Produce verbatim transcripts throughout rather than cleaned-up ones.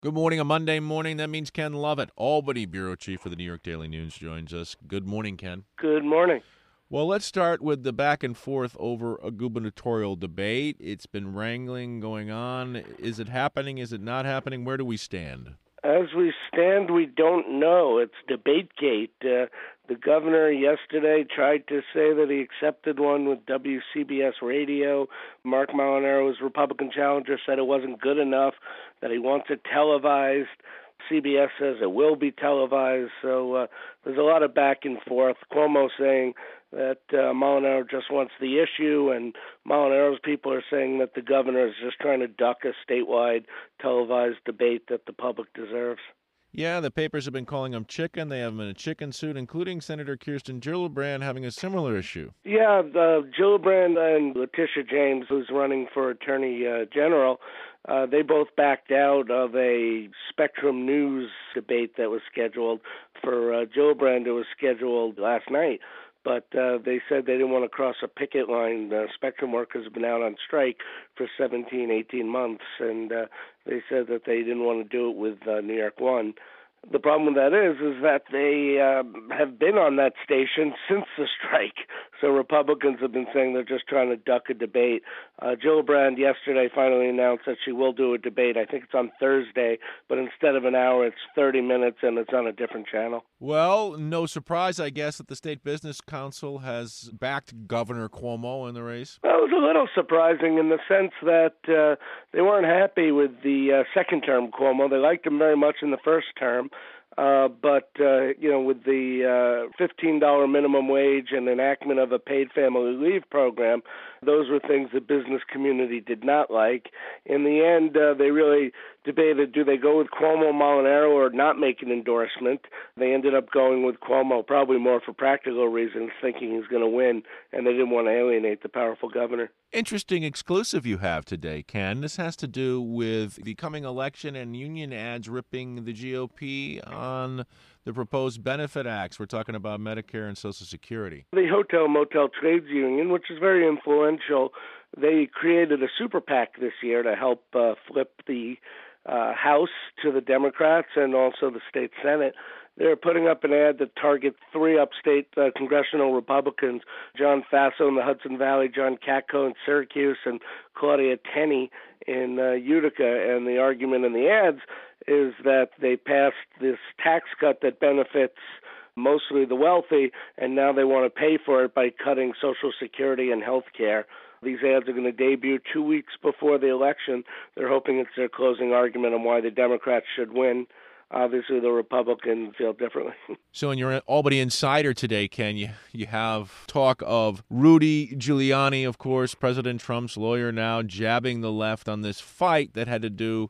Good morning, a Monday morning. That means Ken Lovett, Albany Bureau Chief for the New York Daily News, joins us. Good morning, Ken. Good morning. Well, let's start with the back and forth over a gubernatorial debate. It's been wrangling going on. Is it happening? Is it not happening? Where do we stand? As we stand, we don't know. It's DebateGate. Uh, the governor yesterday tried to say that he accepted one with W C B S Radio. Mark Molinaro, his Republican challenger, said it wasn't good enough, that he wants it televised. C B S says it will be televised. So uh, there's a lot of back and forth. Cuomo saying that uh, Molinaro just wants the issue, and Molinaro's people are saying that the governor is just trying to duck a statewide televised debate that the public deserves. Yeah, the papers have been calling him chicken. They have him in a chicken suit, including Senator Kirsten Gillibrand having a similar issue. Yeah, uh, Gillibrand and Letitia James, who's running for Attorney uh, General, uh, they both backed out of a Spectrum News debate that was scheduled. For uh, Gillibrand, it was scheduled last night. But uh, they said they didn't want to cross a picket line. Uh, Spectrum workers have been out on strike for seventeen, eighteen months, and uh, they said that they didn't want to do it with uh, New York One. The problem with that is, is that they uh, have been on that station since the strike. So Republicans have been saying they're just trying to duck a debate. Uh, Gillibrand yesterday finally announced that she will do a debate. I think it's on Thursday, but instead of an hour, it's thirty minutes, and it's on a different channel. Well, no surprise, I guess, that the State Business Council has backed Governor Cuomo in the race. Well, it was a little surprising in the sense that uh, they weren't happy with the uh, second term Cuomo. They liked him very much in the first term. Uh, but, uh, you know, with the uh, fifteen dollars minimum wage and enactment of a paid family leave program, those were things the business community did not like. In the end, uh, they really debated, do they go with Cuomo, Molinaro, or not make an endorsement? They ended up going with Cuomo, probably more for practical reasons, thinking he's going to win, and they didn't want to alienate the powerful governor. Interesting exclusive you have today, Ken. This has to do with the coming election and union ads ripping the G O P on the proposed benefit acts. We're talking about Medicare and Social Security. The Hotel Motel Trades Union, which is very influential, they created a super PAC this year to help uh, flip the uh, House to the Democrats and also the state Senate. They're putting up an ad that targets three upstate uh, congressional Republicans, John Faso in the Hudson Valley, John Katko in Syracuse, and Claudia Tenney in uh, Utica. And the argument in the ads is that they passed this tax cut that benefits mostly the wealthy, and now they want to pay for it by cutting Social Security and health care. These ads are going to debut two weeks before the election. They're hoping it's their closing argument on why the Democrats should win. Obviously, the Republicans feel differently. So in your Albany Insider today, Ken, you, you have talk of Rudy Giuliani, of course, President Trump's lawyer now, jabbing the left on this fight that had to do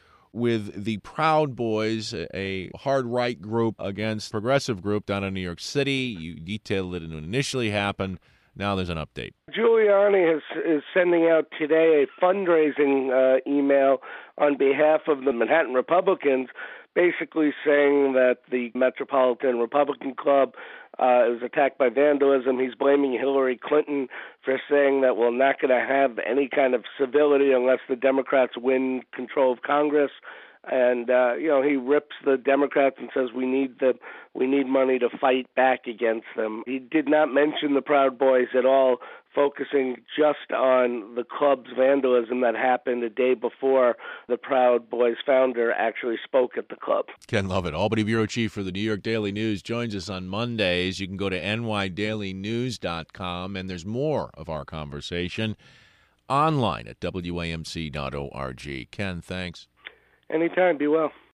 with the Proud Boys, a hard-right group against progressive group down in New York City. You detailed it when it initially happened. Now there's an update. Giuliani is, is sending out today a fundraising uh, email on behalf of the Manhattan Republicans, basically saying that the Metropolitan Republican Club uh, was attacked by vandalism. He's blaming Hillary Clinton for saying that we're not going to have any kind of civility unless the Democrats win control of Congress. And, uh, you know, he rips the Democrats and says we need the we need money to fight back against them. He did not mention the Proud Boys at all, focusing just on the club's vandalism that happened a day before the Proud Boys founder actually spoke at the club. Ken Lovett, Albany Bureau Chief for the New York Daily News, joins us on Mondays. You can go to N Y daily news dot com, and there's more of our conversation online at W A M C dot org. Ken, thanks. Anytime. Be well.